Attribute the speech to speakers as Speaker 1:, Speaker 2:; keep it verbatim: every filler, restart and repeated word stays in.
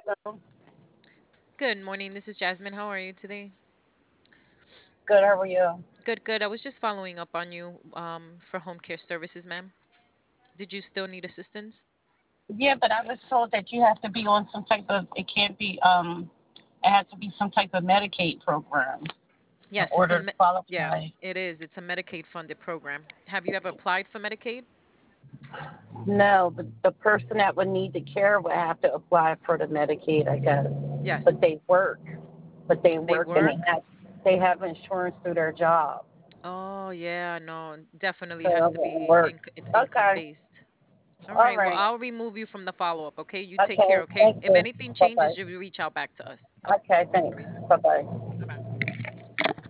Speaker 1: Hello.
Speaker 2: Good morning. This is Jasmine. How are you today?
Speaker 1: Good. How are you?
Speaker 2: Good, good. I was just following up on you um, for home care services, ma'am. Did you still need assistance?
Speaker 1: Yeah, but I was told that you have to be on some type of. It can't be. Um, it has to be some type of Medicaid program in
Speaker 2: Yes, it's a
Speaker 1: order to
Speaker 2: me- yeah,
Speaker 1: qualify.
Speaker 2: it is. It's a Medicaid funded program. Have you ever applied for Medicaid?
Speaker 1: No, but the person that would need the care would have to apply for the Medicaid, I guess. But
Speaker 2: Yes.
Speaker 1: they work. But they
Speaker 2: They
Speaker 1: work and they
Speaker 2: work?
Speaker 1: have they have insurance through their job,
Speaker 2: Oh, yeah, no, definitely
Speaker 1: so
Speaker 2: has
Speaker 1: it
Speaker 2: to
Speaker 1: won't
Speaker 2: be
Speaker 1: work.
Speaker 2: inc- it's income
Speaker 1: Okay.
Speaker 2: based. All
Speaker 1: All
Speaker 2: right, well,
Speaker 1: right.
Speaker 2: I'll remove you from the follow-up, okay? You take
Speaker 1: Okay.
Speaker 2: care, okay?
Speaker 1: Thank
Speaker 2: If
Speaker 1: you.
Speaker 2: anything
Speaker 1: Bye bye.
Speaker 2: changes, you reach out back to us.
Speaker 1: Okay.
Speaker 2: No
Speaker 1: Thanks.
Speaker 2: worries.
Speaker 1: Bye bye.